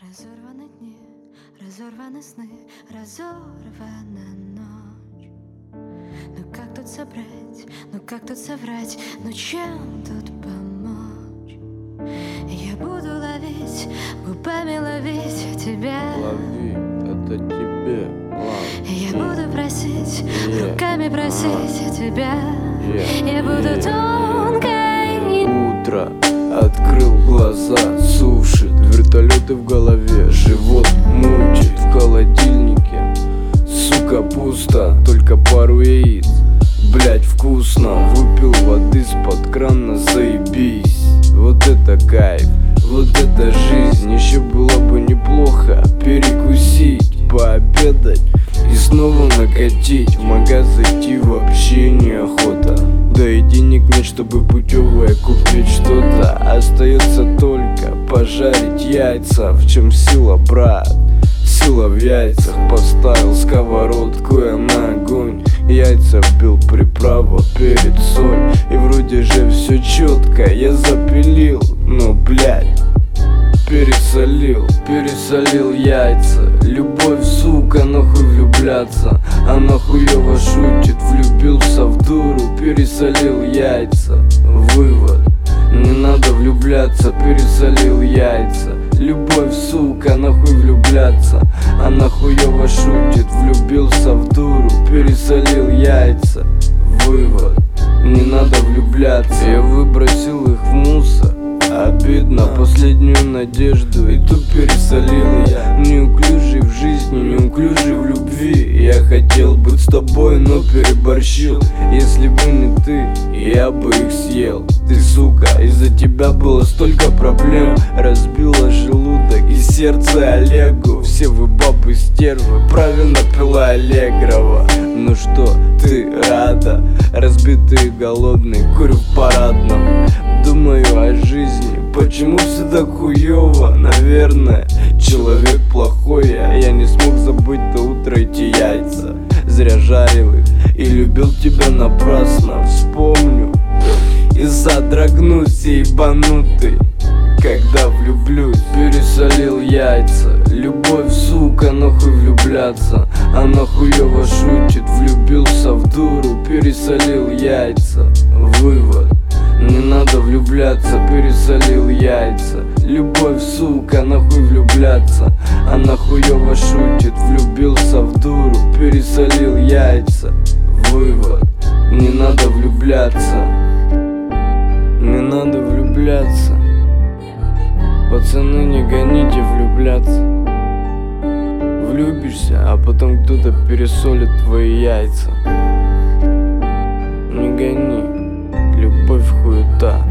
Разорваны дни, разорваны сны, разорвана ночь. Ну как тут собрать, ну как тут соврать, ну чем тут помочь? Я буду ловить, губами ловить тебя. Лови, это тебе, Я буду просить, руками просить тебя. Я буду тонкой. Утро, открыл глаза, сушит, вертолеты в голове, живот мучит, в холодильнике, сука, пусто, только пару яиц. Блять, вкусно, выпил воды с-под крана, заебись. Вот это кайф, вот это жизнь. Еще было бы неплохо перекусить, пообедать и снова накатить. В магаз зайти вообще неохота, да и денег нет, чтобы путевое купить что-то. Остается только пожарить яйца. В чем сила, брат? Сила в яйцах. Поставил сковородку я на огонь, яйца вбил, приправа, перец, соль. И вроде же все четко, я запилил, но блять, пересолил яйца. Любовь, сука, нахуй влюбляться. Она хуёво шутит, влюбился в дуру, пересолил яйца. Вывод: не надо влюбляться, пересолил яйца. Любовь, сука, нахуй влюбляться. Она хуёво шутит, влюбился в дуру, пересолил яйца. Вывод: не надо влюбляться. Я выбросил их в мусор, обидно, последнюю надежду и тут пересолил я. Неуклюжий в жизни, неуклюжий в любви. Я хотел быть с тобой, но переборщил. Если бы не ты, я бы их съел. Ты, сука, из-за тебя было столько проблем. Разбила желудок и сердце Олегу. Все вы бабы стервы, правильно пила Аллегрова. Ну что, ты рада? Разбитый и голодный, курю в парадном. Думаю о жизни, почему все так хуёво? Наверное, человек плохой, я не смог забыть до утра эти яйца. Зря жарил их и любил тебя напрасно. Вспомню и содрогнусь, ебанутый, когда влюблюсь. Пересолил яйца. Любовь, сука, нахуй влюбляться. Она хуёво шутит, влюбился в дуру, пересолил яйца. Вывод: не надо влюбляться, пересолил яйца. Любовь, сука, нахуй влюбляться. Она хуёво шутит, влюбился в дуру, пересолил яйца. Вывод: не надо влюбляться. Не надо влюбляться. Пацаны, не гоните влюбляться. Влюбишься, а потом кто-то пересолит твои яйца. Не гони, любовь хуета.